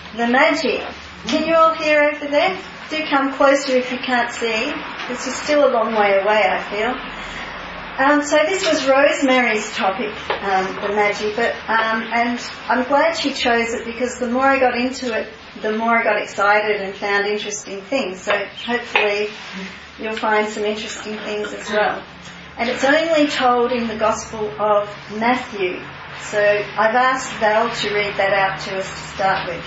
the Magi. Can you all hear over there? Do come closer if you can't see. This is still a long way away, I feel. So this was Rosemary's topic, the Magi, and I'm glad she chose it because the more I got into it, the more I got excited and found interesting things. So hopefully you'll find some interesting things as well. And it's only told in the Gospel of Matthew. So I've asked Val to read that out to us to start with.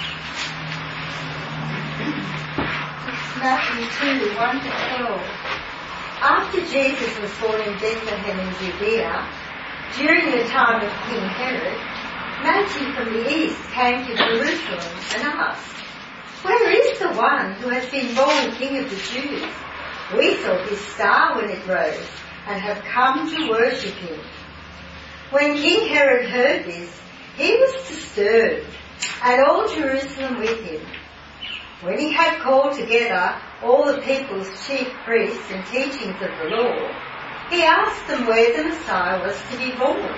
Matthew 2, 1 to 12. After Jesus was born in Bethlehem in Judea, during the time of King Herod, Magi from the east came to Jerusalem and asked, "Where is the one who has been born King of the Jews? We saw his star when it rose and have come to worship him." When King Herod heard this, he was disturbed, and all Jerusalem with him. When he had called together all the people's chief priests and teachings of the law, he asked them where the Messiah was to be born.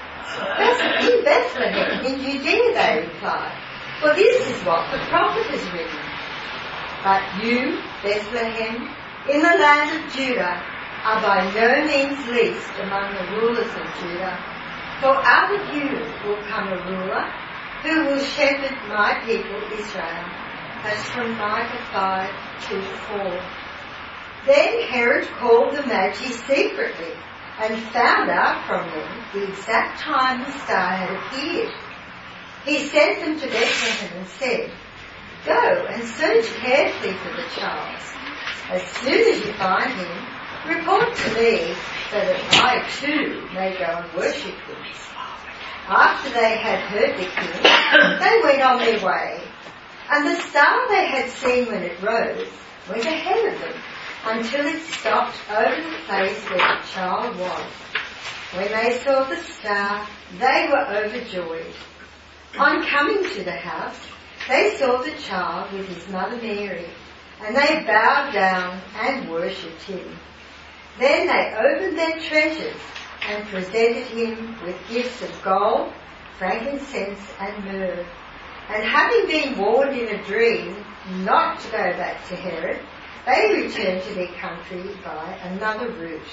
"In Bethlehem in Judea," they replied, "for this is what the prophet has written. But you, Bethlehem, in the land of Judah, are by no means least among the rulers of Judah, for out of you will come a ruler who will shepherd my people Israel." As from Micah 5:2-4. Then Herod called the Magi secretly and found out from them the exact time the star had appeared. He sent them to Bethlehem and said, "Go and search carefully for the child. As soon as you find him, report to me so that I too may go and worship him." After they had heard the king, they went on their way. And the star they had seen when it rose went ahead of them until it stopped over the place where the child was. When they saw the star, they were overjoyed. On coming to the house, they saw the child with his mother Mary, and they bowed down and worshipped him. Then they opened their treasures and presented him with gifts of gold, frankincense, and myrrh. And having been warned in a dream not to go back to Herod, they returned to their country by another route.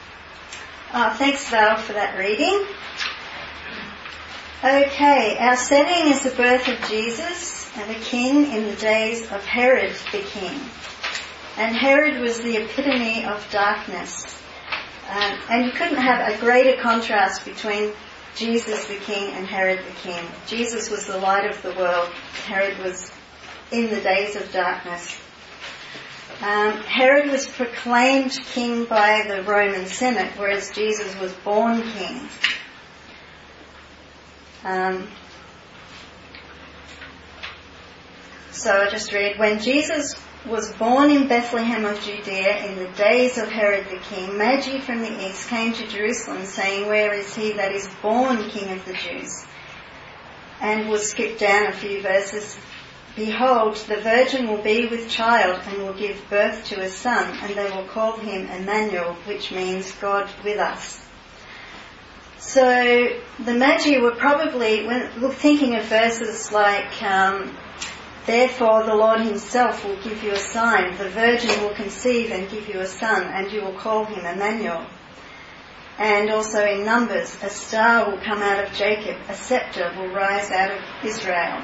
Thanks, Val, for that reading. Okay, our setting is the birth of Jesus and the King in the days of Herod the King. And Herod was the epitome of darkness. And you couldn't have a greater contrast between Jesus the King and Herod the King. Jesus was the light of the world. Herod was in the days of darkness. Herod was proclaimed king by the Roman Senate, whereas Jesus was born king. So I just read, when Jesus was born in Bethlehem of Judea in the days of Herod the king, Magi from the east came to Jerusalem saying, "Where is he that is born King of the Jews?" And we'll skip down a few verses. "Behold, the virgin will be with child and will give birth to a son, and they will call him Emmanuel, which means God with us." So the Magi were probably thinking of verses like, "Therefore the Lord himself will give you a sign. The virgin will conceive and give you a son, and you will call him Emmanuel." And also in Numbers, "A star will come out of Jacob, a scepter will rise out of Israel."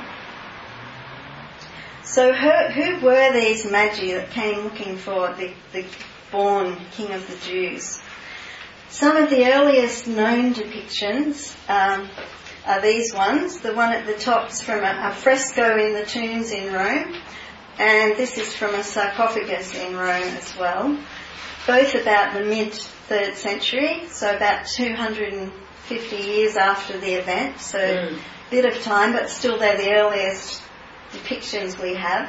So who were these Magi that came looking for the born King of the Jews? Some of the earliest known depictions are these ones. The one at the top is from a fresco in the tombs in Rome, and this is from a sarcophagus in Rome as well. Both about the mid-3rd century, so about 250 years after the event, so a bit of time, but still they're the earliest depictions we have.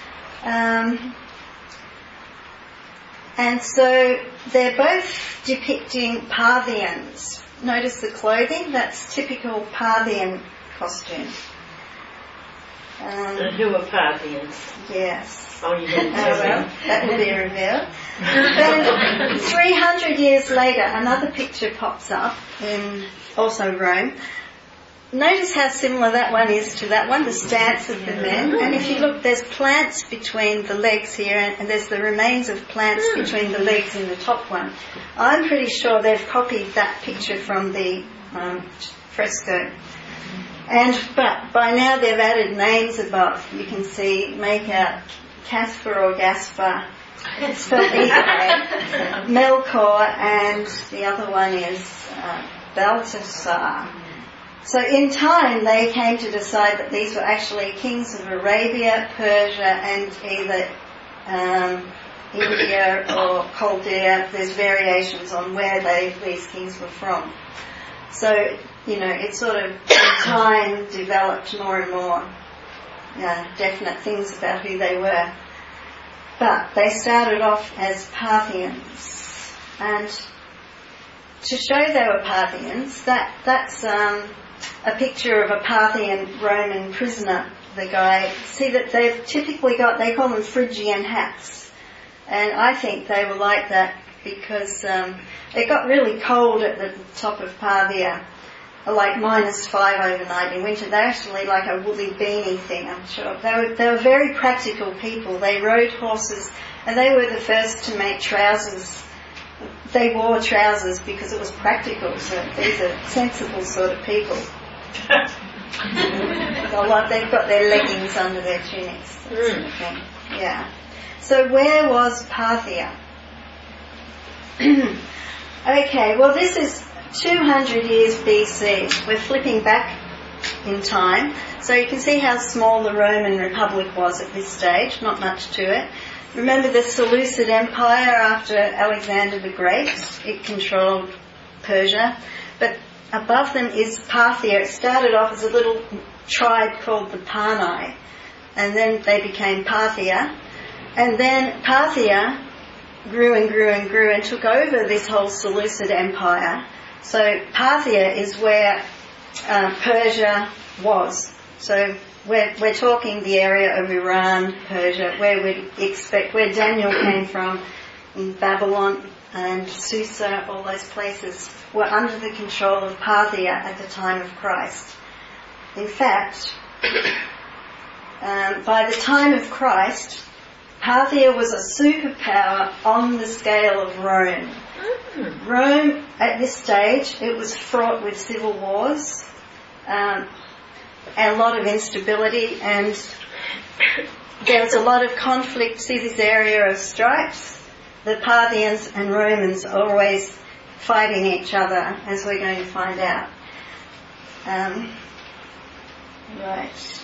And so they're both depicting Parthians. Notice the clothing, that's typical Parthian costume. Who are Parthians? Yes. Oh, you didn't tell me. That will be revealed. Then 300 years later, another picture pops up in also Rome. notice how similar that one is to that one, the stance of the men. And if you look, there's plants between the legs here, and there's the remains of plants between the legs in the top one. I'm pretty sure they've copied that picture from the fresco. But by now they've added names above. You can see, make out Caspar or Gaspar, spelled E-A, Melchior, and the other one is Balthasar. So in time they came to decide that these were actually kings of Arabia, Persia, and either India or Chaldea. There's variations on where these kings were from. So, it sort of in time developed more and more definite things about who they were. But they started off as Parthians. And to show they were Parthians, that's a picture of a Parthian Roman prisoner, the guy. See that they've typically they call them Phrygian hats. And I think they were like that because it got really cold at the top of Parthia, like -5 overnight in winter. They're actually like a woolly beanie thing, I'm sure. They were very practical people. They rode horses, and they were the first to make trousers. They wore trousers because it was practical, so these are sensible sort of people. They've got their leggings under their tunics, that sort of thing. Yeah. So where was Parthia? Okay, well this is 200 years BC. We're flipping back in time. So you can see how small the Roman Republic was at this stage, not much to it. Remember the Seleucid Empire after Alexander the Great? It controlled Persia. But above them is Parthia. It started off as a little tribe called the Parnai. And then they became Parthia. And then Parthia grew and grew and grew and took over this whole Seleucid Empire. So Parthia is where Persia was. So we're talking the area of Iran, Persia, where Daniel came from, in Babylon and Susa, all those places were under the control of Parthia at the time of Christ. In fact, by the time of Christ, Parthia was a superpower on the scale of Rome. Rome, at this stage, it was fraught with civil wars, and a lot of instability, and there was a lot of conflict. See this area of stripes? The Parthians and Romans are always fighting each other, as we're going to find out. Right.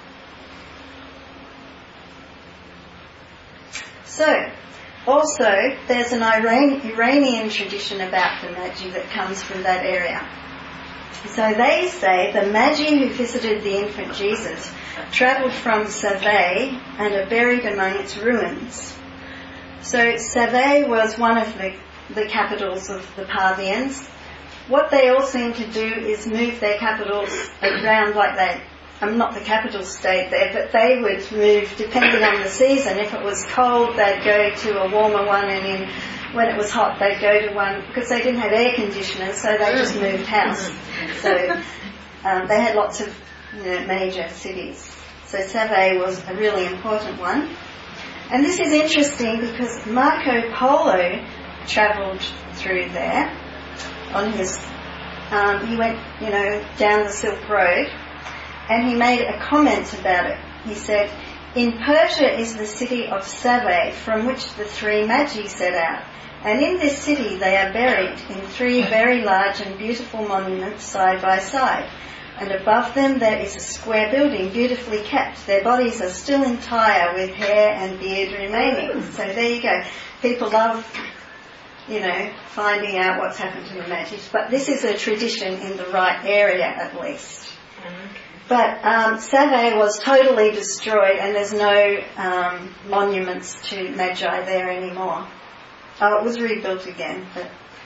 So, also, there's an Iranian tradition about the Magi that comes from that area. So they say the Magi who visited the infant Jesus travelled from Save and are buried among its ruins. So Save was one of the capitals of the Parthians. What they all seem to do is move their capitals around like not the capital stayed there, but they would move depending on the season. If it was cold, they'd go to a warmer one, and when it was hot, they'd go to one, because they didn't have air conditioners, so they just moved house. So they had lots of major cities. So Save was a really important one. And this is interesting because Marco Polo travelled through there on his, he went, down the Silk Road, and he made a comment about it. He said, "In Persia is the city of Save, from which the three Magi set out. And in this city they are buried in 3 very large and beautiful monuments side by side. And above them there is a square building, beautifully kept. Their bodies are still entire, with hair and beard remaining." So there you go. People love, finding out what's happened to the Magi. But this is a tradition in the right area, at least. But Save was totally destroyed, and there's no monuments to Magi there anymore. Oh, it was rebuilt again, but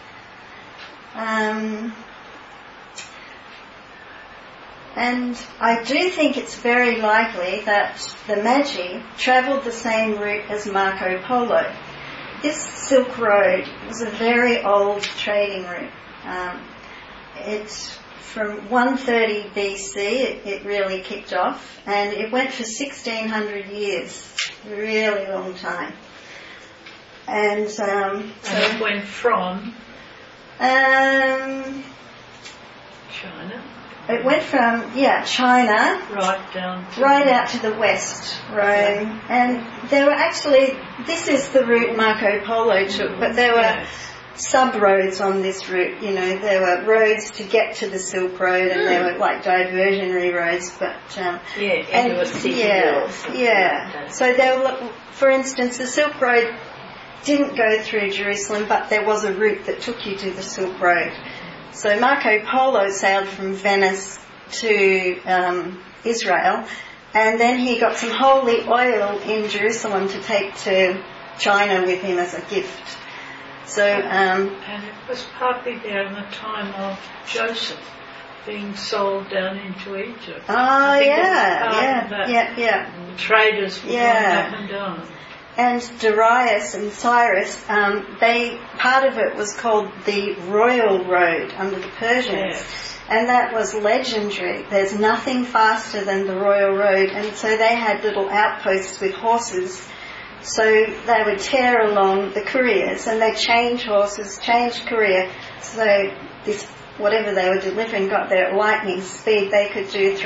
and I do think it's very likely that the Magi travelled the same route as Marco Polo. This Silk Road was a very old trading route. It from 130 BC it really kicked off, and it went for 1600 years, really long time. And and it went from China. It went from China right out to the west, Rome, and there were actually, this is the route Marco Polo took, but there were sub-roads on this route. You know, there were roads to get to the Silk Road, and there were like diversionary roads, but into a city or something. So there were, for instance, the Silk Road didn't go through Jerusalem, but there was a route that took you to the Silk Road. So Marco Polo sailed from Venice to Israel, and then he got some holy oil in Jerusalem to take to China with him as a gift. So, and it was partly there in the time of Joseph being sold down into Egypt. Oh, yeah. The traders were going up and down. And Darius and Cyrus, part of it was called the Royal Road under the Persians. Yes. And that was legendary. There's nothing faster than the Royal Road. And so they had little outposts with horses. So they would tear along the couriers, and they change horses, change courier. So this, whatever they were delivering, got there at lightning speed. They could do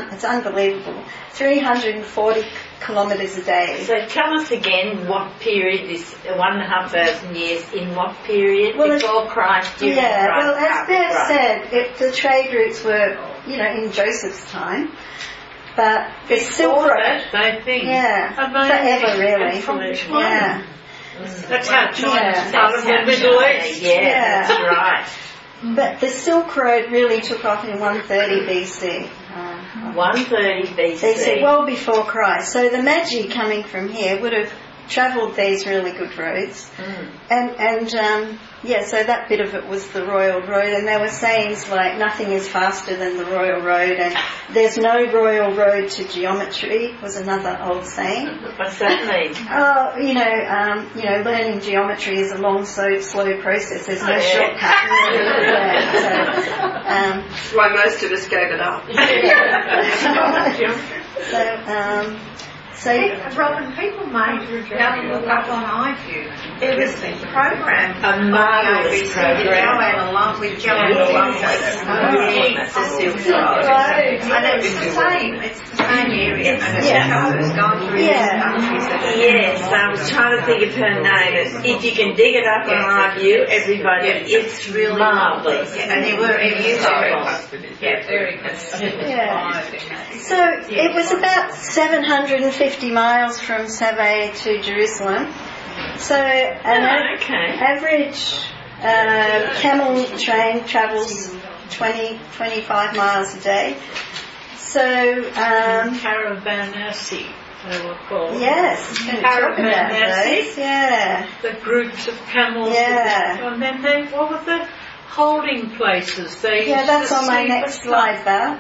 340 kilometres a day. So tell us again what period, this 1,500 years, in what period? Well, before Christ, during Christ, well, as after Beth Christ? said, the trade routes were, in Joseph's time. But the Silk Before Road, that, they think. forever really. From China. Yeah. That's how China That's started in the how Middle China- East. Yeah, that's right. But the Silk Road really took off in 130 BC. 130 BC. Well before Christ. So the Magi coming from here would have travelled these really good roads. So that bit of it was the Royal Road, and there were sayings like nothing is faster than the Royal Road, and there's no Royal Road to geometry was another old saying. What's that mean? Learning geometry is a long, slow process. There's no shortcut. That's why most of us gave it up. Robin, people might look up on iView. There was a program, A marvellous program. Joanne along with Joanne Yes, the Silk Road. and it's the same area, and it's gone through these countries. Yes, I was trying to think of her name. If you can dig it up on iView, everybody, it's really marvellous. And they were in marvellous. very good. So it was about 750 miles from Save to Jerusalem. So an average camel train travels 20-25 miles a day. So Caravanassi, they were called. yes, Caravanassi. yeah. The groups of camels. Yeah. And then what were the holding places? That's on my next slide, Val.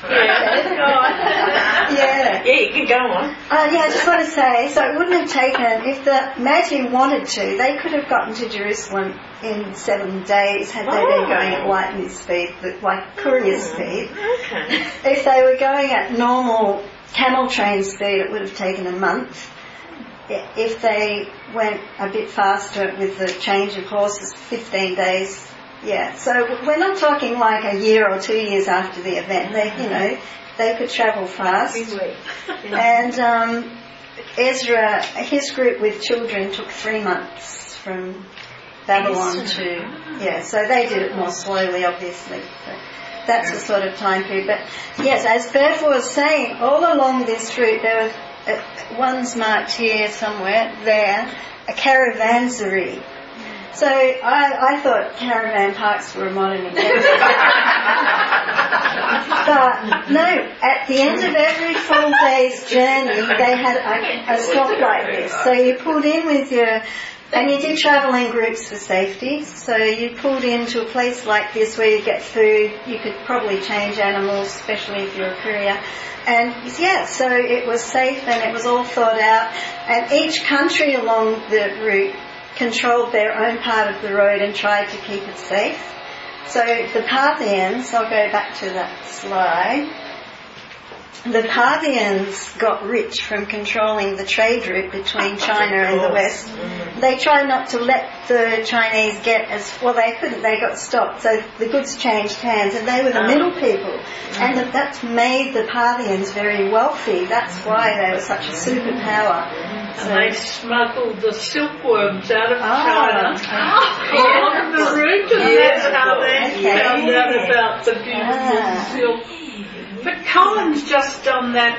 Yeah, you can go on. I just want to say, so it wouldn't have taken, if the Magi wanted to, they could have gotten to Jerusalem in 7 days had they been going at lightning speed, like courier speed. Okay. If they were going at normal camel train speed, it would have taken a month. If they went a bit faster with the change of horses, 15 days. Yeah, so we're not talking like a year or 2 years after the event. They could travel fast. And Ezra, his group with children took 3 months from Babylon to... Yeah, so they did it more slowly, obviously. But that's the sort of time period. But yes, as Beth was saying, all along this route, there were one's marked here somewhere, there, a caravanserai. So I thought caravan parks were a modern invention. But no, at the end of every full day's journey, they had a stop like this. So you pulled in with and you did travel in groups for safety. So you pulled into a place like this where you get food. You could probably change animals, especially if you're a courier. And so it was safe and it was all thought out. And each country along the route controlled their own part of the road and tried to keep it safe. So the Parthians, I'll go back to that slide. The Parthians got rich from controlling the trade route between China and the West. They tried not to let the Chinese get as, well they couldn't, they got stopped, so the goods changed hands, and they were the middle people. And that's made the Parthians very wealthy. That's why they were such a superpower. And they smuggled the silkworms out of China along the route, and that's how they found out about the beautiful silk. But Colin's just done that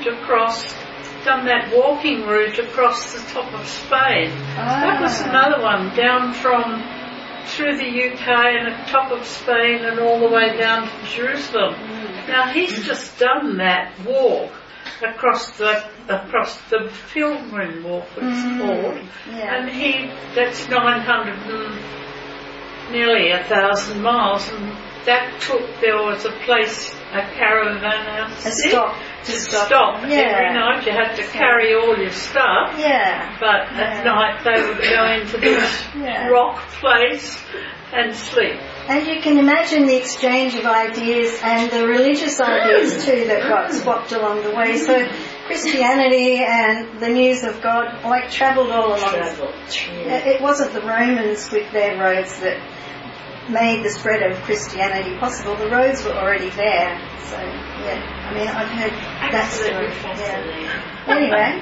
walking route across the top of Spain. That was another one, down through the UK and the top of Spain and all the way down to Jerusalem. Now he's just done that walk across the Pilgrim Walk, it's called, and that's 900 and nearly 1,000 miles, and there was a place, a caravan, a stop to stop. Every night you had to carry all your stuff, but at night they would go into this rock place and sleep. And you can imagine the exchange of ideas and the religious ideas too that got swapped along the way. So Christianity and the news of God travelled all along. It wasn't the Romans with their roads that made the spread of Christianity possible. The roads were already there. So I mean, I've heard that story. Anyway,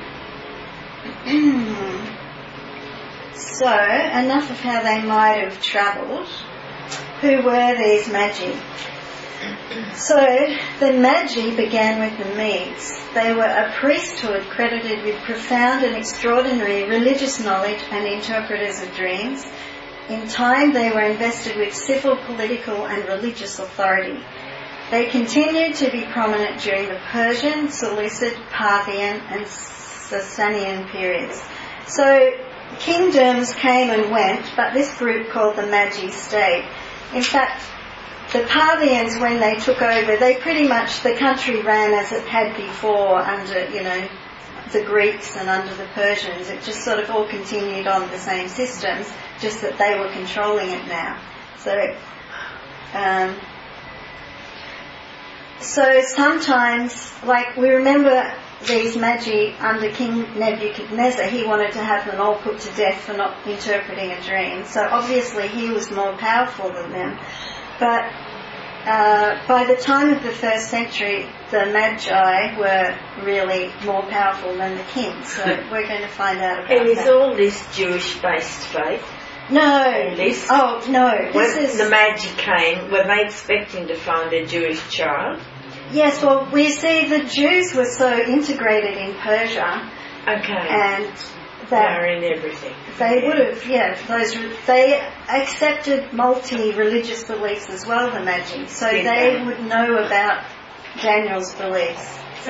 so enough of how they might have travelled. Who were these Magi? So the Magi began with the Medes. They were a priesthood credited with profound and extraordinary religious knowledge and interpreters of dreams. In time they were invested with civil, political and religious authority. They continued to be prominent during the Persian, Seleucid, Parthian and Sasanian periods. So kingdoms came and went, but this group called the Magi stayed. In fact, the Parthians, when they took over, the country ran as it had before under, the Greeks and under the Persians. It just sort of all continued on the same systems, just that they were controlling it now. So sometimes, we remember these Magi under King Nebuchadnezzar, he wanted to have them all put to death for not interpreting a dream. So obviously he was more powerful than them. But by the time of the 1st century, the Magi were really more powerful than the king. So we're going to find out about that. And is all this Jewish-based faith? No. Oh, no. When the Magi came, were they expecting to find a Jewish child? Yes, well, we see the Jews were so integrated in Persia. Okay. And they're in everything. They would have, they accepted multi-religious beliefs as well, the Magi. So they would know about Daniel's beliefs. So,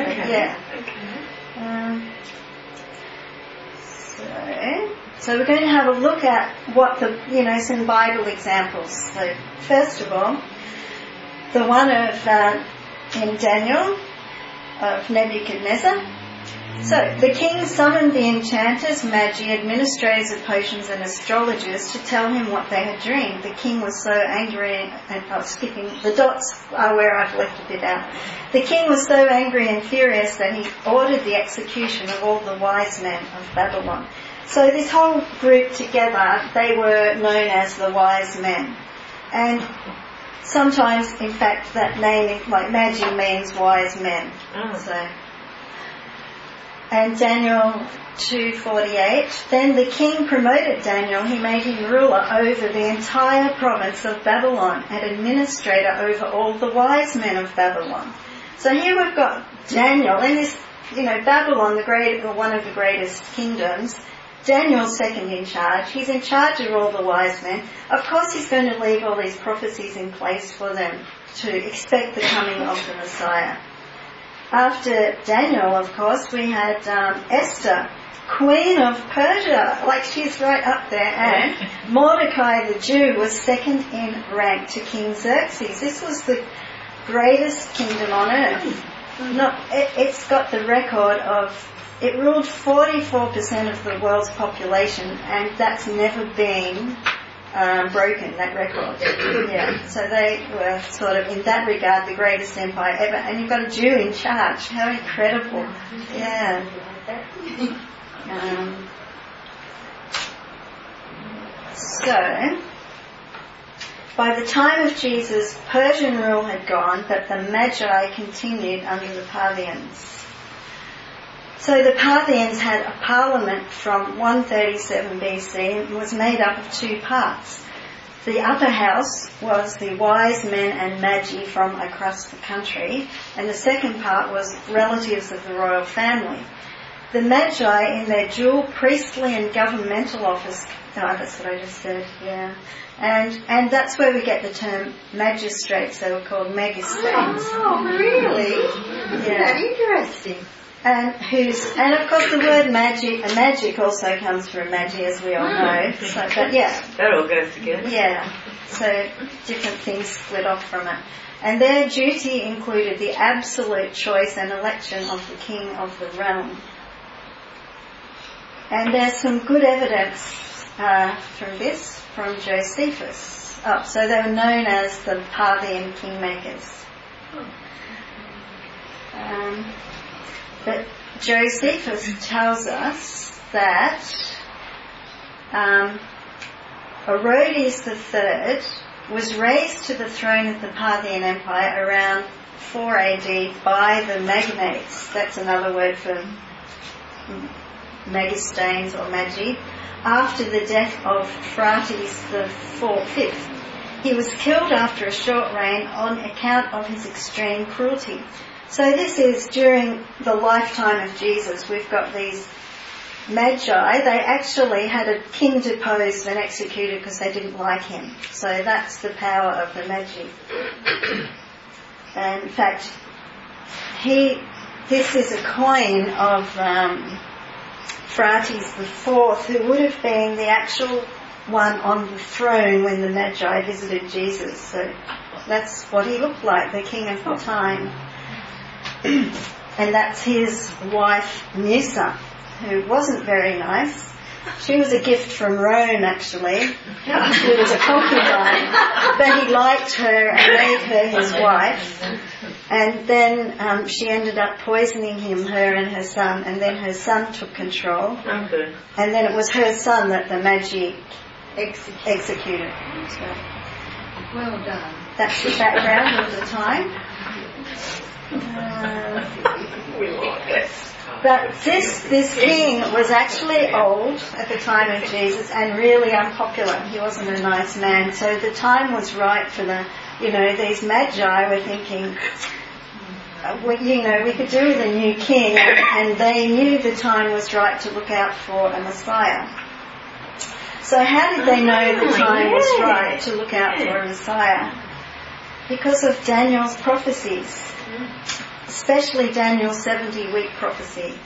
So we're going to have a look at what some Bible examples. So first of all, the one of in Daniel of Nebuchadnezzar. So the king summoned the enchanters, Magi, administrators of potions and astrologers to tell him what they had dreamed. The king was so angry, and the dots are where I've left a bit out. The king was so angry and furious that he ordered the execution of all the wise men of Babylon. So this whole group together, they were known as the wise men. And sometimes, in fact, that name, Magi, means wise men. And Daniel 2:48, then the king promoted Daniel. He made him ruler over the entire province of Babylon and administrator over all the wise men of Babylon. So here we've got Daniel, and this, Babylon, one of the greatest kingdoms. Daniel's second in charge. He's in charge of all the wise men. Of course he's going to leave all these prophecies in place for them to expect the coming of the Messiah. After Daniel, of course, we had Esther, Queen of Persia, she's right up there, and Mordecai the Jew was second in rank to King Xerxes. This was the greatest kingdom on earth. It's got the record of, it ruled 44% of the world's population, and that's never been broken, that record. Yeah. So they were sort of, in that regard, the greatest empire ever. And you've got a Jew in charge. How incredible. Yeah. So, by the time of Jesus, Persian rule had gone, but the Magi continued under the Parthians. So the Parthians had a parliament from 137 BC and was made up of two parts. The upper house was the wise men and magi from across the country, and the second part was relatives of the royal family. The Magi, in their dual priestly and governmental office, that's what I just said, yeah. And that's where we get the term magistrates. They were called megastanes. Oh, really? Yeah. Interesting. And of course the word magic also comes from magi, as we all know. So, but yeah. That all goes together. Yeah. So different things split off from it. And their duty included the absolute choice and election of the king of the realm. And there's some good evidence from Josephus. So they were known as the Parthian kingmakers. But Josephus tells us that Orodes III was raised to the throne of the Parthian Empire around 4 AD by the Magnates. That's another word for megastanes or magi. After the death of Phraates V. He was killed after a short reign on account of his extreme cruelty. So this is during the lifetime of Jesus. We've got these magi. They actually had a king deposed and executed because they didn't like him. So that's the power of the magi. And in fact, this is a coin of Phraates IV, who would have been the actual one on the throne when the Magi visited Jesus. So that's what he looked like, the king of the time. And that's his wife, Musa, who wasn't very nice. She was a gift from Rome, actually. She was a concubine, but he liked her and made her his wife. And then she ended up poisoning him, her and her son, and then her son took control. Okay. And then it was her son that the Magi executed. So, Well done. that's the background of the time. But this king was actually old at the time of Jesus and really unpopular. He wasn't a nice man. So the time was right for these magi were thinking, we could do with a new king, and they knew the time was right to look out for a Messiah. So how did they know the time was right to look out for a Messiah? Because of Daniel's prophecies. Especially Daniel's 70-week prophecy.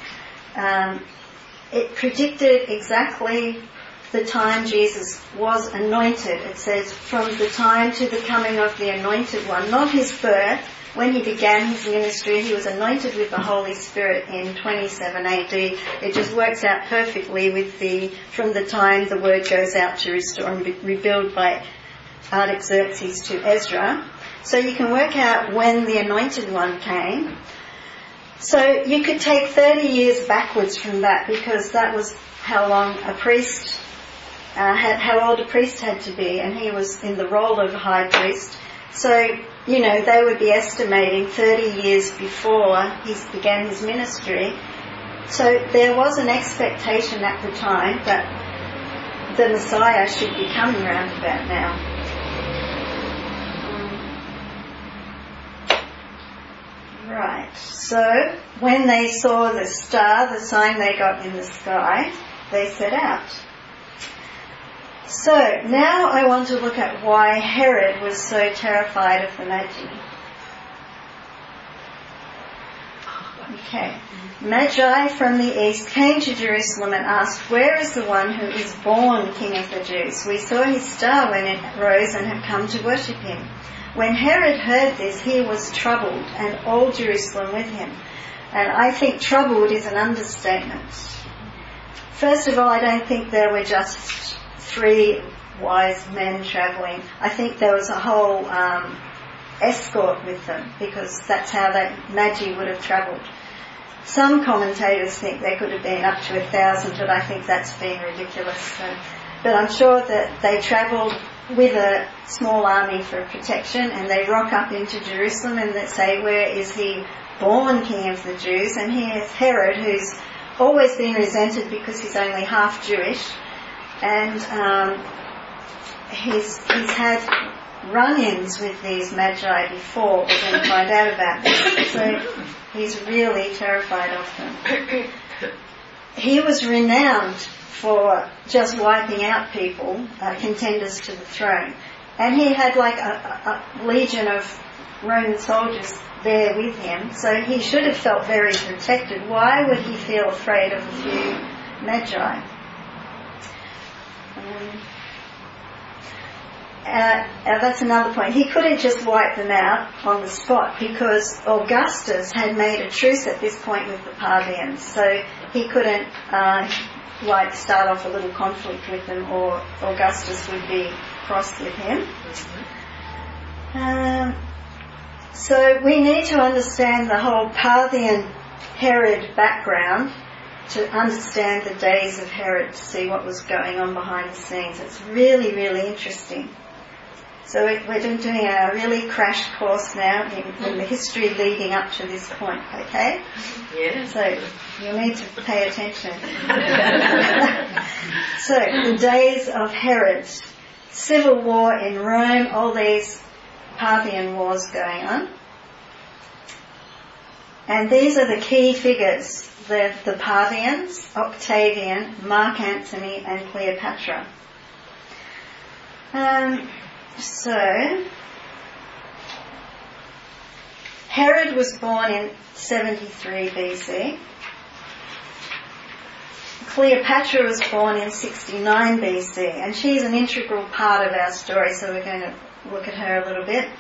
It predicted exactly the time Jesus was anointed. It says, from the time to the coming of the anointed one, not his birth. When he began his ministry, he was anointed with the Holy Spirit in 27 AD. It just works out perfectly with from the time the word goes out to restore and rebuild by Artaxerxes to Ezra. So you can work out when the anointed one came. So you could take 30 years backwards from that, because that was how long a priest, how old a priest had to be, and he was in the role of high priest. So, they would be estimating 30 years before he began his ministry. So there was an expectation at the time that the Messiah should be coming round about now. Right, so when they saw the star, the sign they got in the sky, they set out. So now I want to look at why Herod was so terrified of the Magi. Okay. Magi from the east came to Jerusalem and asked, "Where is the one who is born King of the Jews? We saw his star when it rose and have come to worship him." When Herod heard this, he was troubled, and all Jerusalem with him. And I think troubled is an understatement. First of all, I don't think there were just 3 wise men travelling. I think there was a whole escort with them, because that's how Magi would have travelled. Some commentators think there could have been up to 1,000, but I think that's being ridiculous. But I'm sure that they travelled with a small army for protection, and they rock up into Jerusalem and they say, where is he born King of the Jews? And here's Herod, who's always been resented because he's only half Jewish, and he's had run-ins with these Magi before. We're going to find out about this. So he's really terrified of them. He was renowned for just wiping out people, contenders to the throne. And he had like a legion of Roman soldiers there with him, so he should have felt very protected. Why would he feel afraid of a few Magi? That's another point. He couldn't just wipe them out on the spot, because Augustus had made a truce at this point with the Parthians, so he couldn't start off a little conflict with them, or Augustus would be cross with him. So we need to understand the whole Parthian Herod background to understand the days of Herod, to see what was going on behind the scenes. It's really, really interesting. So we're doing a really crash course now in the history leading up to this point, okay? Yeah. So you'll need to pay attention. So the days of Herod, civil war in Rome, all these Parthian wars going on. And these are the key figures. The Parthians, Octavian, Mark Antony and Cleopatra. So, Herod was born in 73 BC. Cleopatra was born in 69 BC, and she's an integral part of our story, so we're going to look at her a little bit.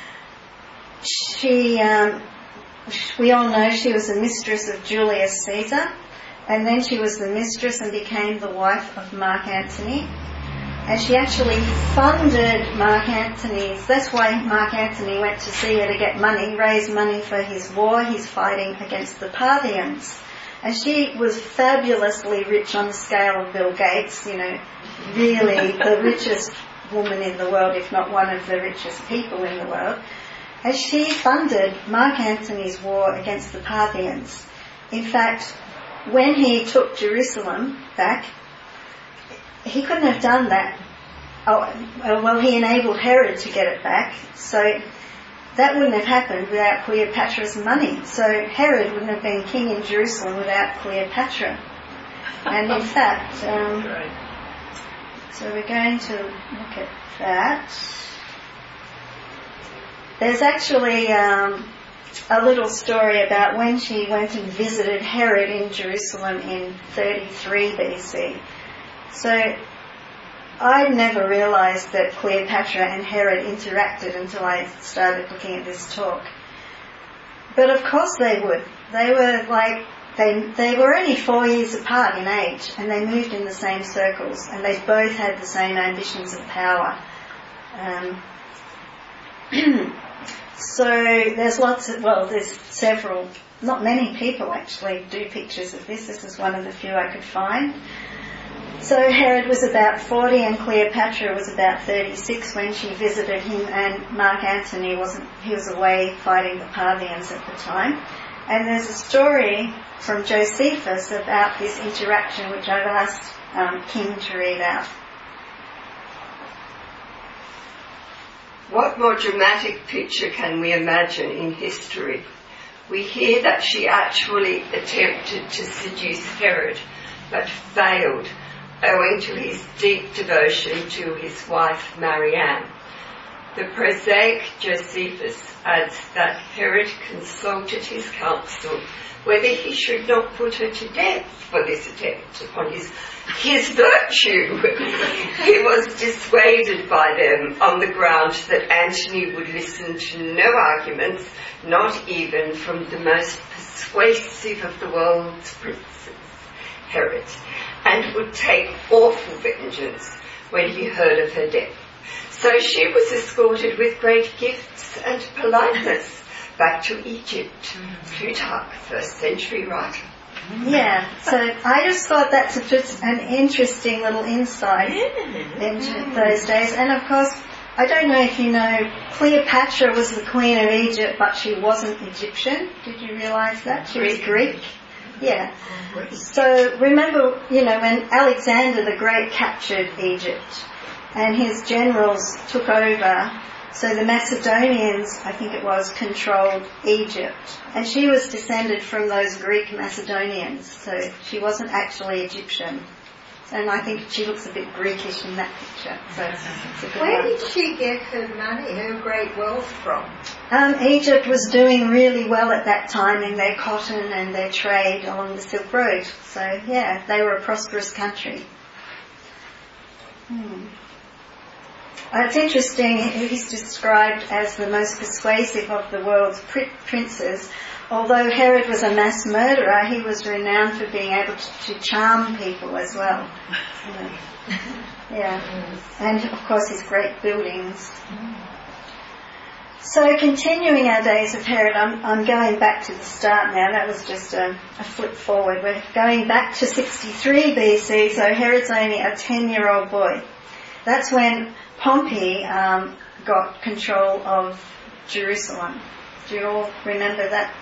We all know she was the mistress of Julius Caesar, and then she was the mistress and became the wife of Mark Antony. And she actually funded Mark Antony's, that's why Mark Antony went to see her to get money, raise money for his war. He's fighting against the Parthians. And she was fabulously rich on the scale of Bill Gates, really the richest woman in the world, if not one of the richest people in the world. And she funded Mark Antony's war against the Parthians. In fact, when he took Jerusalem back, he couldn't have done that. He enabled Herod to get it back, so that wouldn't have happened without Cleopatra's money. So Herod wouldn't have been king in Jerusalem without Cleopatra. And in fact, so we're going to look at that. There's actually a little story about when she went and visited Herod in Jerusalem in 33 BC. So I'd never realised that Cleopatra and Herod interacted until I started looking at this talk. But of course they would. They were they were only 4 years apart in age, and they moved in the same circles, and they both had the same ambitions of power. So there's several, not many people actually do pictures of this. This is one of the few I could find. So Herod was about 40 and Cleopatra was about 36 when she visited him, and Mark Antony he was away fighting the Parthians at the time. And there's a story from Josephus about this interaction, which I've asked Kim to read out. What more dramatic picture can we imagine in history? We hear that she actually attempted to seduce Herod, but failed, owing to his deep devotion to his wife Marianne. The prosaic Josephus adds that Herod consulted his council whether he should not put her to death for this attempt upon his virtue. He was dissuaded by them on the ground that Antony would listen to no arguments, not even from the most persuasive of the world's princes, Herod, and would take awful vengeance when he heard of her death. So she was escorted with great gifts and politeness back to Egypt. Plutarch, 1st century writer. Yeah, so I just thought that's just an interesting little insight into those days. And of course, I don't know if you know, Cleopatra was the queen of Egypt, but she wasn't Egyptian. Did you realise that? She was Greek. Yeah. So remember, when Alexander the Great captured Egypt and his generals took over, so the Macedonians, I think it was, controlled Egypt. And she was descended from those Greek Macedonians, so she wasn't actually Egyptian. And I think she looks a bit Greekish in that picture. So it's a good Where one. did she get her money, her great wealth from? Egypt was doing really well at that time in their cotton and their trade along the Silk Road. So yeah, they were a prosperous country. It's interesting, he's described as the most persuasive of the world's princes. Although Herod was a mass murderer, he was renowned for being able to charm people as well. Yeah, and of course his great buildings. So continuing our days of Herod, I'm going back to the start now. That was just a flip forward. We're going back to 63 BC, so Herod's only a 10-year-old boy. That's when Pompey got control of Jerusalem. Do you all remember that?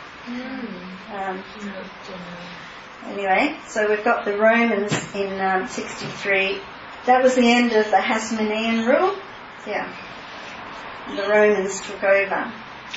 Anyway, so we've got the Romans in 63. That was the end of the Hasmonean rule. Yeah. The Romans took over.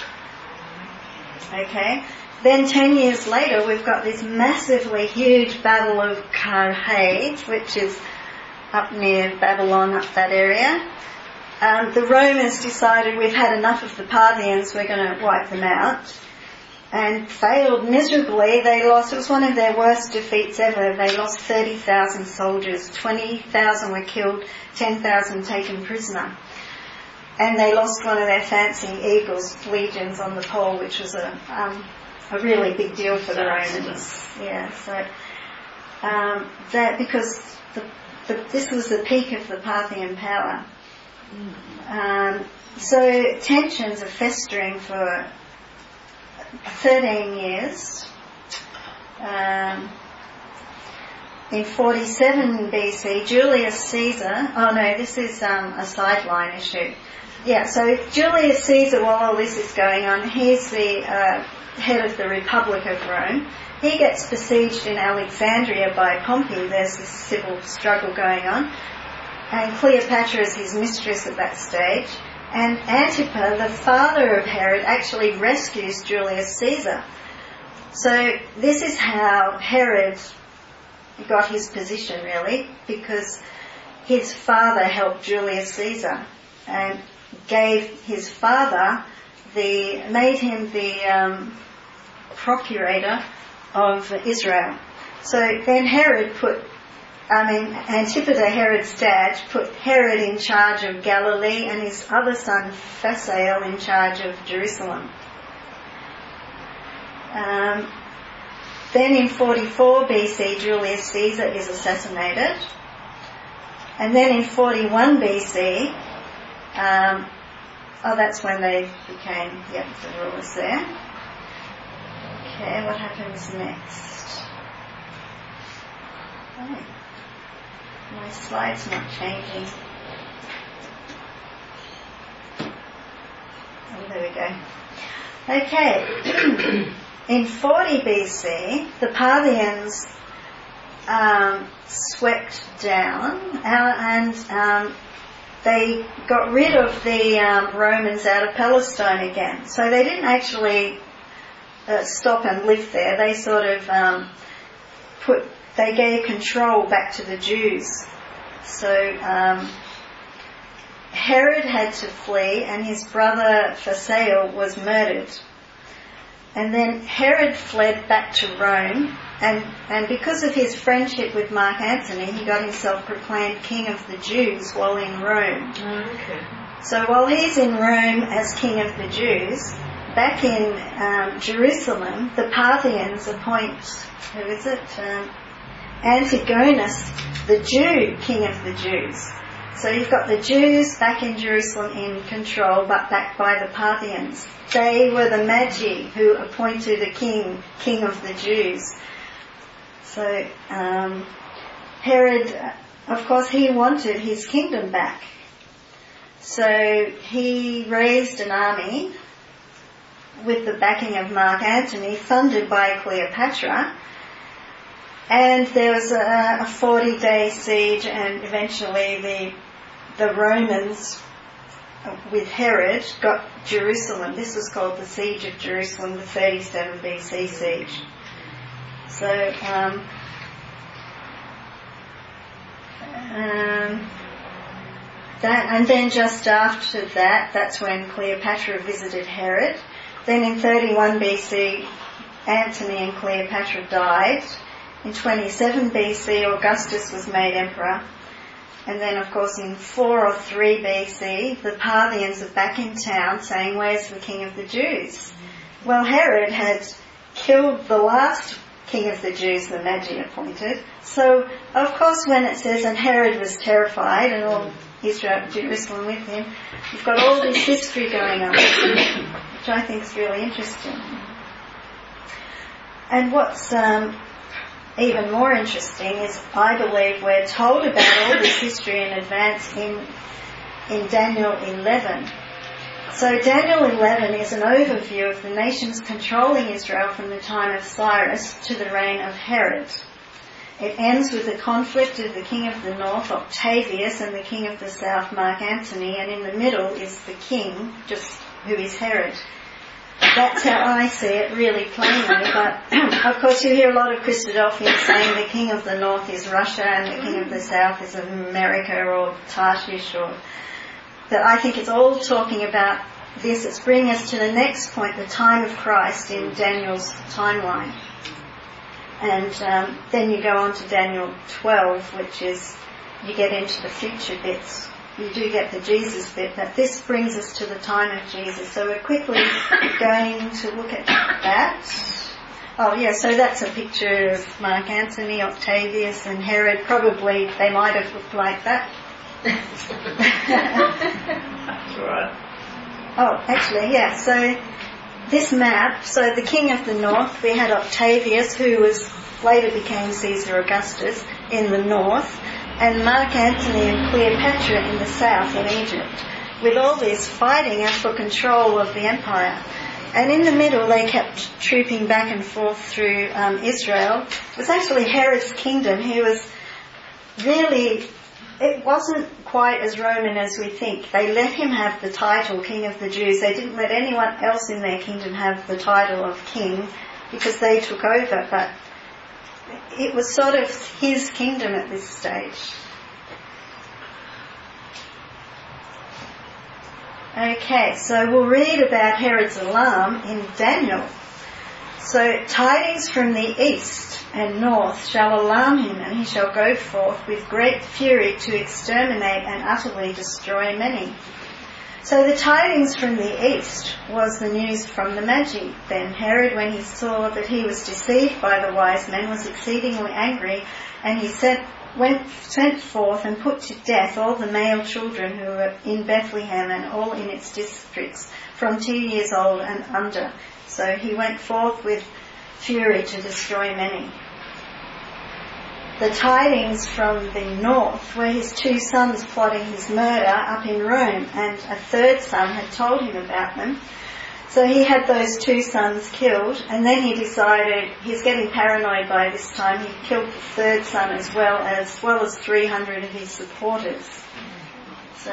Okay. Then 10 years later, we've got this massively huge Battle of Carthage, which is up near Babylon, up that area. The Romans decided we've had enough of the Parthians, we're going to wipe them out. And failed miserably. They lost, it was one of their worst defeats ever. They lost 30,000 soldiers. 20,000 were killed, 10,000 taken prisoner. And they lost one of their fancy eagles, legions on the pole, which was a really big deal for the Romans. Yeah, so that because this was the peak of the Parthian power. So tensions are festering for 13 years. In 47 BC, Julius Caesar, this is a sideline issue. Yeah, so Julius Caesar, while all this is going on, he's the head of the Republic of Rome. He gets besieged in Alexandria by Pompey. There's this civil struggle going on. And Cleopatra is his mistress at that stage. And Antipas, the father of Herod, actually rescues Julius Caesar. So this is how Herod got his position, really, because his father helped Julius Caesar and gave his father made him the procurator of Israel. So then Antipater, Herod's dad, put Herod in charge of Galilee and his other son, Phasael, in charge of Jerusalem. Then in 44 BC, Julius Caesar is assassinated. And then in 41 BC, that's when they became, the rulers there. Okay, what happens next? Oh, my slide's not changing. Oh, there we go. Okay. In 40 BC, the Parthians swept down and they got rid of the Romans out of Palestine again. So they didn't actually stop and live there. They sort of they gave control back to the Jews. So Herod had to flee and his brother Phasael was murdered. And then Herod fled back to Rome, and because of his friendship with Mark Antony, he got himself proclaimed King of the Jews while in Rome. Okay. So while he's in Rome as King of the Jews, back in Jerusalem, the Parthians appoint, Antigonus, the Jew, King of the Jews. So you've got the Jews back in Jerusalem in control, but backed by the Parthians. They were the Magi who appointed a king of the Jews. So Herod, of course, he wanted his kingdom back. So he raised an army with the backing of Mark Antony, funded by Cleopatra. And there was a 40-day siege, and eventually the Romans, with Herod, got Jerusalem. This was called the Siege of Jerusalem, the 37 BC siege. So, and then just after that, that's when Cleopatra visited Herod. Then in 31 BC, Antony and Cleopatra died. In 27 BC, Augustus was made emperor. And then, of course, in 4 or 3 BC, the Parthians are back in town saying, "Where's the king of the Jews?" Well, Herod had killed the last king of the Jews, the Magi appointed. So, of course, when it says, "And Herod was terrified, and all Israel, Jerusalem with him," you've got all this history going on, which I think is really interesting. And what's even more interesting is, I believe, we're told about all this history in advance in Daniel 11. So Daniel 11 is an overview of the nations controlling Israel from the time of Cyrus to the reign of Herod. It ends with the conflict of the king of the north, Octavius, and the king of the south, Mark Antony, and in the middle is the king, who is Herod. That's how I see it really plainly, but of course you hear a lot of Christadelphians saying the king of the north is Russia and the king of the south is America or Tarshish, but I think it's all talking about this. It's bringing us to the next point, the time of Christ in Daniel's timeline. And then you go on to Daniel 12, which is, you get into the future bits. You do get the Jesus bit, but this brings us to the time of Jesus. So we're quickly going to look at that. Oh yeah, so that's a picture of Mark Antony, Octavius and Herod. Probably they might have looked like that. That's right. Oh, actually, yeah, so this map, so the king of the north, we had Octavius, who later became Caesar Augustus, in the north, and Mark Antony and Cleopatra in the south, in Egypt, with all this fighting for control of the empire. And in the middle, they kept trooping back and forth through Israel. It was actually Herod's kingdom. He was really, it wasn't quite as Roman as we think. They let him have the title King of the Jews. They didn't let anyone else in their kingdom have the title of king because they took over, but it was sort of his kingdom at this stage. Okay, so we'll read about Herod's alarm in Daniel. So, tidings from the east and north shall alarm him, and he shall go forth with great fury to exterminate and utterly destroy many. So the tidings from the east was the news from the Magi. Then Herod, when he saw that he was deceived by the wise men, was exceedingly angry, and he sent forth and put to death all the male children who were in Bethlehem and all in its districts, from 2 years old and under. So he went forth with fury to destroy many. The tidings from the north were his 2 sons plotting his murder up in Rome, and a third son had told him about them. So he had those 2 sons killed, and then he decided, he's getting paranoid by this time, he killed the third son as well as 300 of his supporters. So,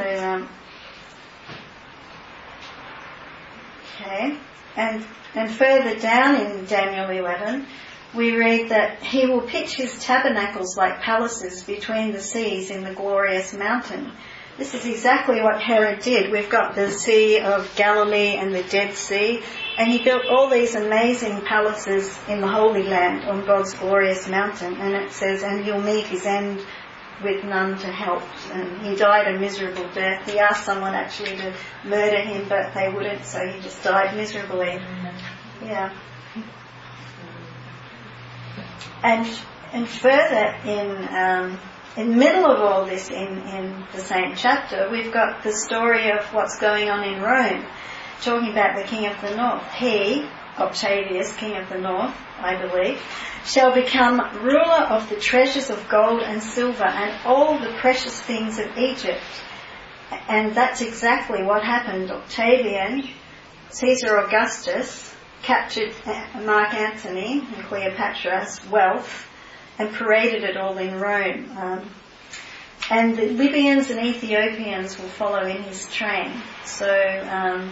okay. And further down in Daniel 11, we read that he will pitch his tabernacles like palaces between the seas in the glorious mountain. This is exactly what Herod did. We've got the Sea of Galilee and the Dead Sea, and he built all these amazing palaces in the Holy Land on God's glorious mountain. And it says, and he'll meet his end with none to help. And he died a miserable death. He asked someone actually to murder him, but they wouldn't, so he just died miserably. Yeah. And further in in the middle of all this, in the same chapter, we've got the story of what's going on in Rome, talking about the king of the north. He, Octavius, king of the north, I believe, shall become ruler of the treasures of gold and silver and all the precious things of Egypt. And that's exactly what happened. Octavian, Caesar Augustus, captured Mark Antony and Cleopatra's wealth and paraded it all in Rome. And the Libyans and Ethiopians will follow in his train. So,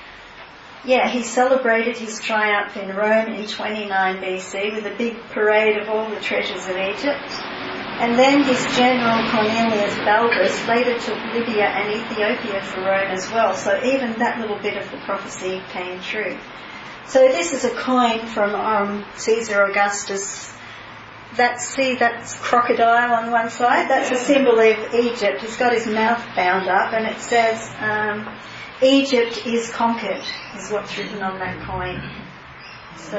he celebrated his triumph in Rome in 29 BC with a big parade of all the treasures of Egypt. And then his general Cornelius Balbus later took Libya and Ethiopia for Rome as well. So even that little bit of the prophecy came true. So this is a coin from Caesar Augustus. That's crocodile on one side. That's a symbol of Egypt. He's got his mouth bound up, and it says, Egypt is conquered, is what's written on that coin. So,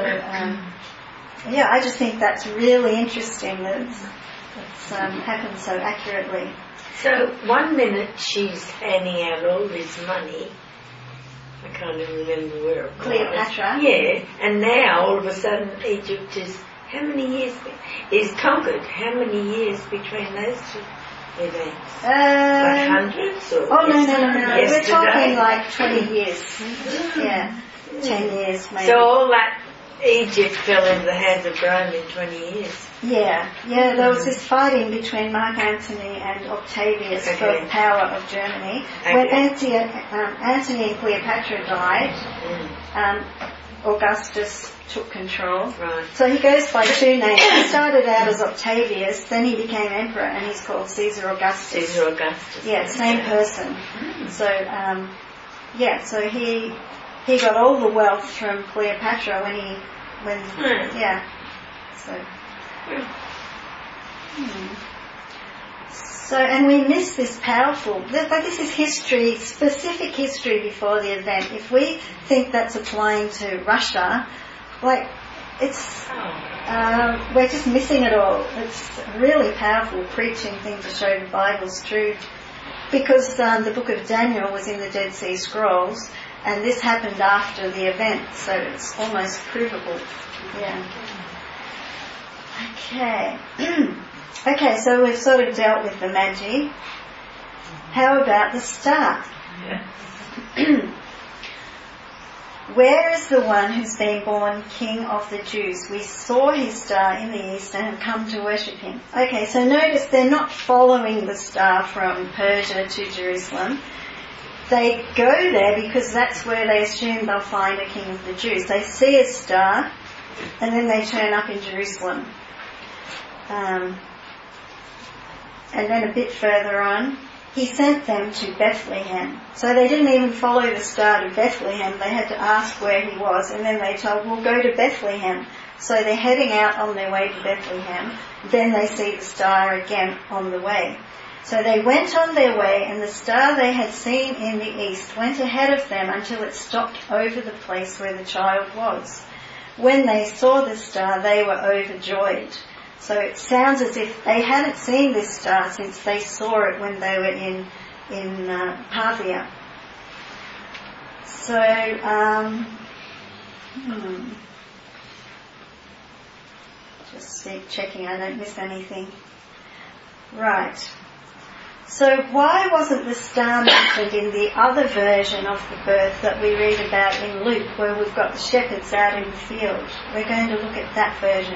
I just think that's really interesting that it's happened so accurately. So 1 minute she's handing out all this money. I can't even remember where it was. Cleopatra? Yeah, and now all of a sudden Egypt is, how many years is conquered? How many years between those two events? Like hundreds? Or no. Yesterday? We're talking like 20 years. Yeah, 10 years maybe. So all that Egypt fell into the hands of Rome in 20 years. Yeah, there was this fighting between Mark Antony and Octavius for the power of Germany. Okay. When Antony and Cleopatra died, Augustus took control. Right. So he goes by two names. He started out as Octavius, then he became emperor, and he's called Caesar Augustus. Caesar Augustus. Yeah, same person. So, so he got all the wealth from Cleopatra So, and we miss this powerful, but this is history, specific history before the event. If we think that's applying to Russia, we're just missing it all. It's really powerful preaching thing to show the Bible's true, because the book of Daniel was in the Dead Sea Scrolls, and this happened after the event, so it's almost provable. Yeah. Okay. Okay, so we've sort of dealt with the Magi. How about the star? Yeah. Where is the one who's been born King of the Jews? We saw his star in the east and have come to worship him. Okay, so notice they're not following the star from Persia to Jerusalem. They go there because that's where they assume they'll find a King of the Jews. They see a star and then they turn up in Jerusalem. And then a bit further on, he sent them to Bethlehem. So they didn't even follow the star to Bethlehem. They had to ask where he was, and then they told, we'll go to Bethlehem. So they're heading out on their way to Bethlehem. Then they see the star again on the way. So they went on their way, and the star they had seen in the east went ahead of them until it stopped over the place where the child was. When they saw the star, they were overjoyed. So it sounds as if they hadn't seen this star since they saw it when they were in Parthia. So, just checking I don't miss anything. Right. So why wasn't the star mentioned in the other version of the birth that we read about in Luke, where we've got the shepherds out in the field? We're going to look at that version.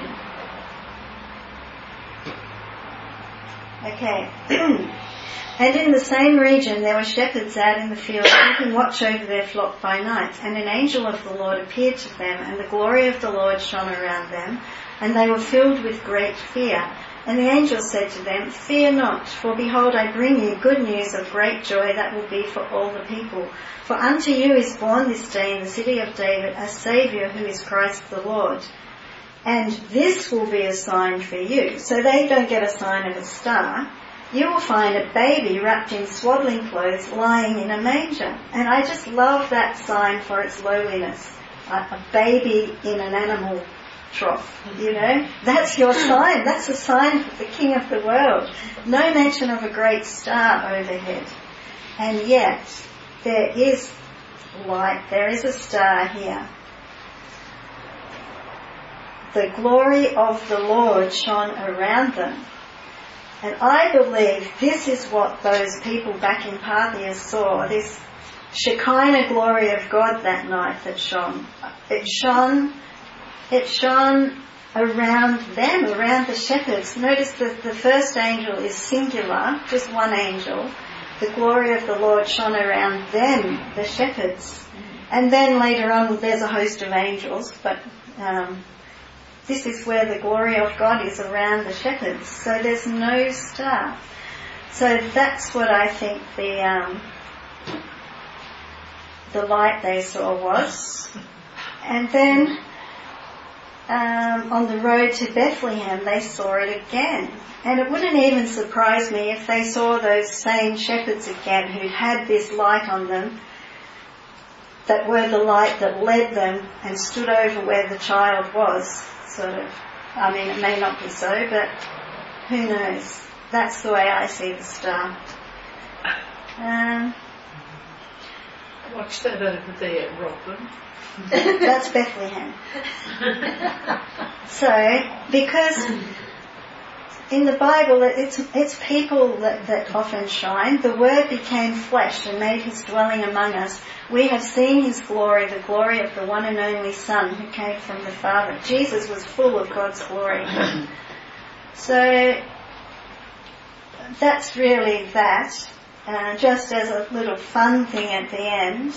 Okay. And in the same region there were shepherds out in the field keeping watch over their flock by night, and an angel of the Lord appeared to them, and the glory of the Lord shone around them, and they were filled with great fear. And the angel said to them, Fear not, for behold, I bring you good news of great joy that will be for all the people. For unto you is born this day in the city of David a Saviour, who is Christ the Lord. And this will be a sign for you. So they don't get a sign of a star. You will find a baby wrapped in swaddling clothes lying in a manger. And I just love that sign for its lowliness. A baby in an animal trough, you know. That's your sign. That's a sign for the King of the world. No mention of a great star overhead. And yet, there is light. There is a star here. The glory of the Lord shone around them. And I believe this is what those people back in Parthia saw, this Shekinah glory of God that night that shone. It shone around them, around the shepherds. Notice that the first angel is singular, just one angel. The glory of the Lord shone around them, the shepherds. And then later on there's a host of angels, but this is where the glory of God is around the shepherds. So there's no star. So that's what I think the light they saw was. And then on the road to Bethlehem they saw it again. And it wouldn't even surprise me if they saw those same shepherds again who'd had this light on them, that were the light that led them and stood over where the child was. Sort of, I mean, it may not be so, but who knows? That's the way I see the star. What's that over there, Robin? That's Bethlehem. So, because in the Bible it's people that often shine. The Word became flesh and made his dwelling among us. We have seen his glory, the glory of the one and only Son who came from the Father. Jesus was full of God's glory. So that's really that. Just as a little fun thing at the end,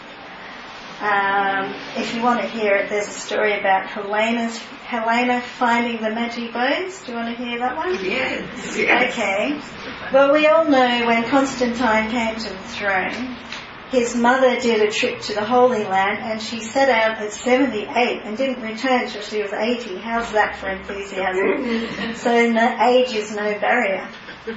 if you want to hear it, there's a story about Helena finding the Magi bones. Do you want to hear that one? Yes. Okay. Well, we all know when Constantine came to the throne, his mother did a trip to the Holy Land and she set out at 78 and didn't return till she was 80. How's that for enthusiasm? So age is no barrier.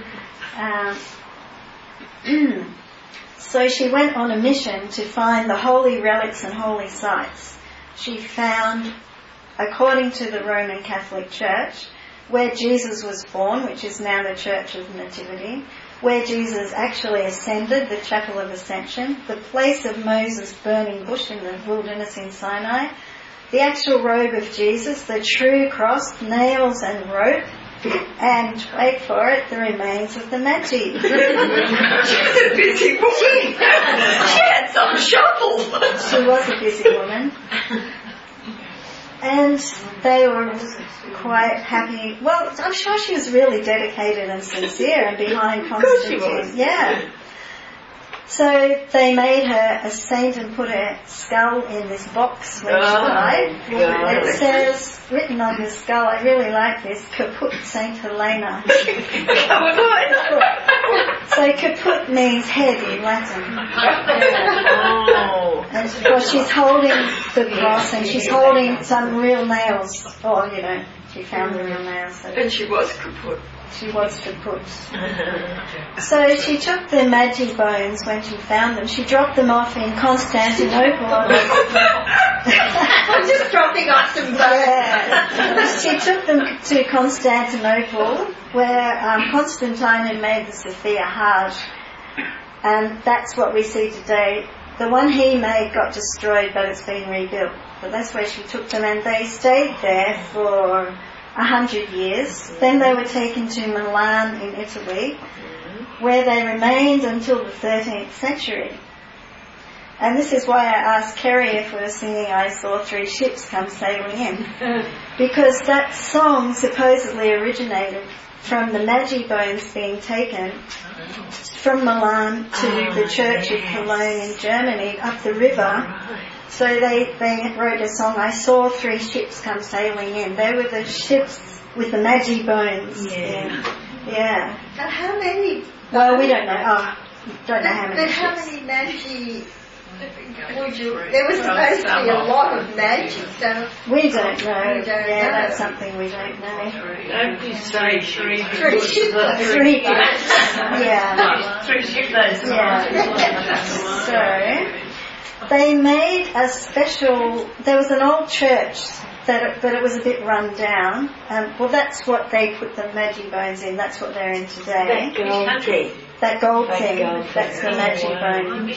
So she went on a mission to find the holy relics and holy sites. She found, according to the Roman Catholic Church, where Jesus was born, which is now the Church of the Nativity, where Jesus actually ascended, the Chapel of Ascension, the place of Moses' burning bush in the wilderness in Sinai, the actual robe of Jesus, the true cross, nails and rope, and, wait for it, the remains of the Magi. She's a busy woman. She had some shovel. She was a busy woman. And they were quite happy. Well, I'm sure she was really dedicated and sincere and behind Constantine. Of course she was. Yeah. So they made her a saint and put her skull in this box when she died. It says, written on the skull, I really like this, Caput Saint Helena. So caput means head in Latin. And of course she's holding the cross and she's holding some real nails. Or, you know, she found the real nails. So And she was kaput. she was kaput. So she took the Magi bones when she found them. She dropped them off in Constantinople. I'm just dropping off some bones. Yeah. She took them to Constantinople, where Constantine had made the Sophia Hajj, and that's what we see today. The one he made got destroyed, but it's been rebuilt. But that's where she took them, and they stayed there for 100 years. Then they were taken to Milan in Italy, where they remained until the 13th century. And this is why I asked Kerry if we were singing I Saw Three Ships Come Sailing In. Because that song supposedly originated from the Magi bones being taken from Milan to the church of Cologne in Germany, up the river. So they wrote a song, I Saw Three Ships Come Sailing In. They were the ships with the Magi bones. Yeah. And how many? Well, we don't know. Don't know how many But how ships. many Magi would you? There was supposed to be a lot of Magi, so We don't know. We don't know. That's something we don't know. Don't you say three Three ships. Three ships. Yeah. Three ships. Yeah. So they made a special. There was an old church but it was a bit run down. Well, that's what they put the Magi bones in. That's what they're in today. That gold thing. That's the Magi bone.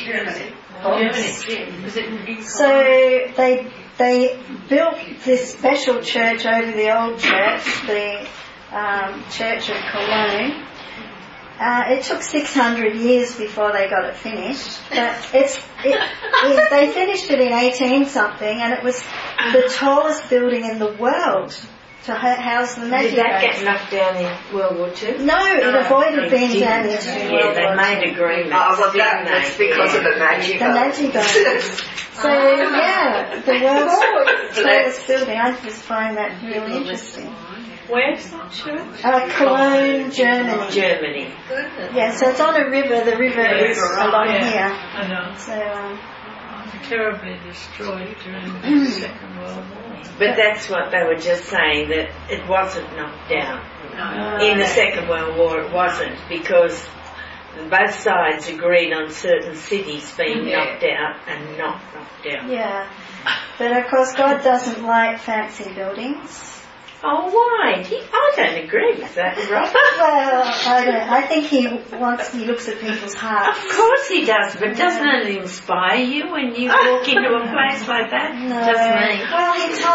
So they built this special church over the old church, the Church of Cologne. It took 600 years before they got it finished, but they finished it in 18-something, and it was the tallest building in the world to house the Magi. Did that get knocked down in World War II? No, it avoided being damaged in World War II. They made agreements. Well, that's because of the Magi bones. The Magi bones. So, the world's tallest building. I just find that really interesting. Where's that church? Cologne, Germany. Yeah, so it's on a river. The river is along here. I know. So, terribly destroyed during the Second World War. But that's what they were just saying, that it wasn't knocked down. In the Second World War it wasn't, because both sides agreed on certain cities being knocked out and not knocked down. Yeah. But of course God doesn't like fancy buildings. Oh, why? I don't agree with that, Robert. Well, I think he looks at people's hearts. Of course he does, but doesn't it inspire you when you walk into a place like that? No. Just me. Well,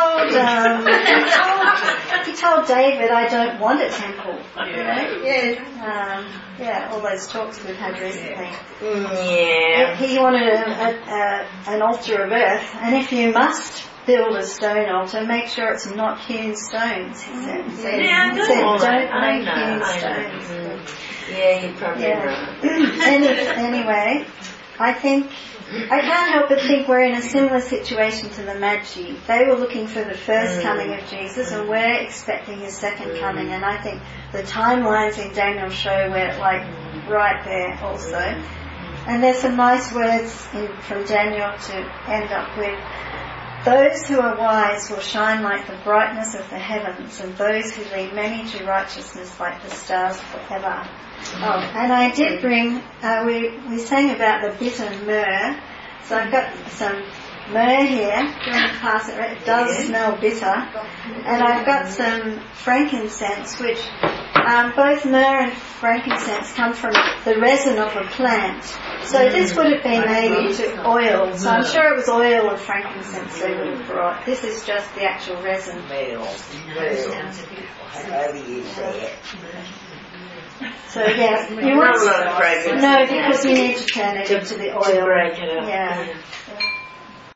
he told David, I don't want a temple. You know? All those talks we've had recently. Yeah. He wanted an altar of earth, and if you must build a stone altar, make sure it's not hewn stones, he said. He said don't make hewn stones. Yeah, you're probably right. Anyway, I can't help but think we're in a similar situation to the Magi. They were looking for the first coming of Jesus, and we're expecting his second coming, and I think the timelines in Daniel show we're right there also. And there's some nice words from Daniel to end up with. Those who are wise will shine like the brightness of the heavens, and those who lead many to righteousness like the stars forever. Oh, and I did bring, we sang about the bitter myrrh, so I've got some myrrh here. Do you want to pass it? It does smell bitter. And I've got some frankincense, which both myrrh and frankincense come from the resin of a plant. So this would have been made into oil. So I'm sure it was oil of frankincense they would have brought. This is just the actual resin. So you want not a lot of fragrance. no, because you need to turn it into the oil. To break it up. Yeah.